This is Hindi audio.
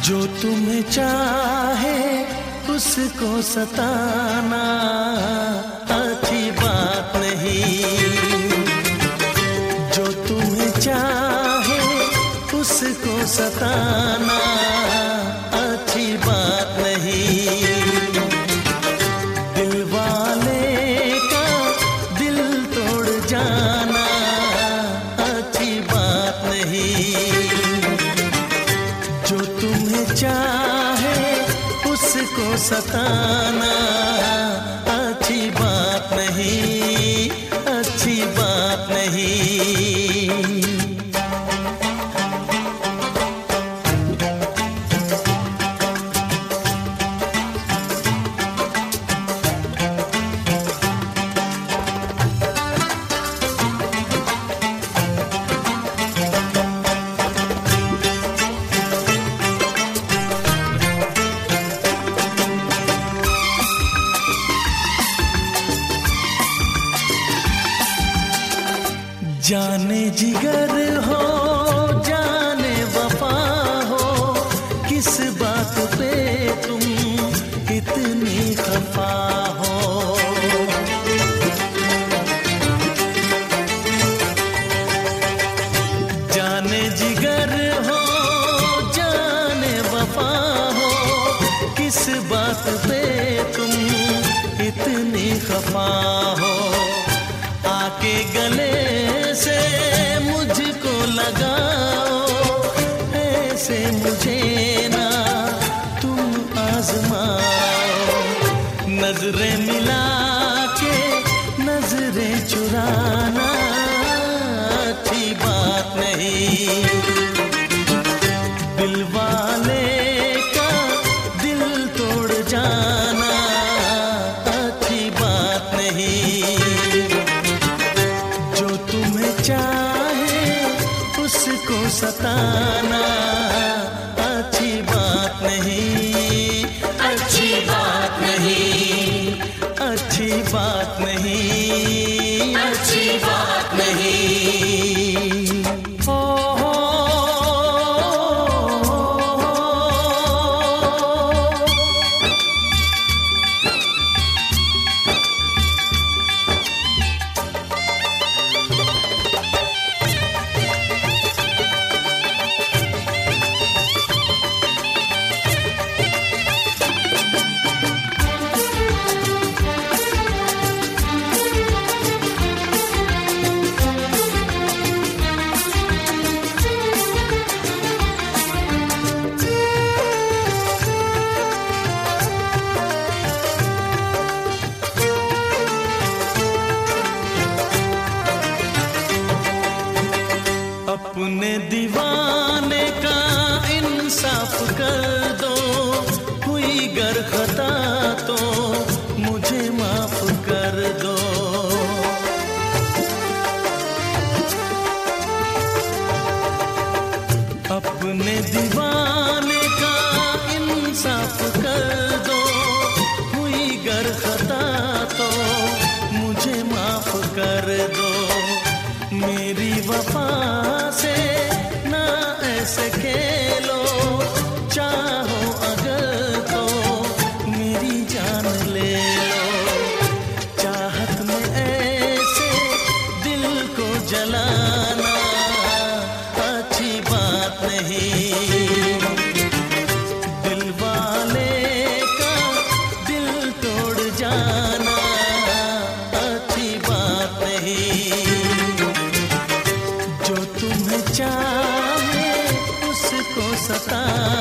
जो तुम्हें चाहे उसको सताना अच्छी बात नहीं। जो तुम्हें चाहे उसको सताना अच्छी बात नहीं। दिल वाले का दिल तोड़ जाना अच्छी बात नहीं। जो तुम्हें चाहे उसको सताना अच्छी बात नहीं, अच्छी बात नहीं। जाने जिगर हो जाने वफा हो, किस बात पे तुम इतनी खफा हो। जाने जिगर हो जाने वफा हो, किस बात पे तुम इतनी खफा हो। आके गले से मुझको लगाओ, ऐसे मुझे ना तुम आजमाओ। नजरें मिला के नजरें चुराना अच्छी बात नहीं। दिल वाले का दिल तोड़ जाना अच्छी बात नहीं। चाहे उसको सताना अच्छी बात नहीं, अच्छी बात नहीं, अच्छी बात नहीं, अच्छी बात नहीं। अपने दीवाने का इंसाफ कर दो, हुई गर खता तो मुझे माफ कर दो। अपने दीवाने का इंसाफ कर दो, हुई गर खता तो मुझे माफ कर दो। मेरी वफा से ना ऐसे खेलो, चाहो अगर तो मेरी जान ले लो। चाहत में ऐसे दिल को जलाना अच्छी बात नहीं। दिल वाले का दिल तोड़ जाना अच्छी बात नहीं। जो तुम्हें चाहे उसको सता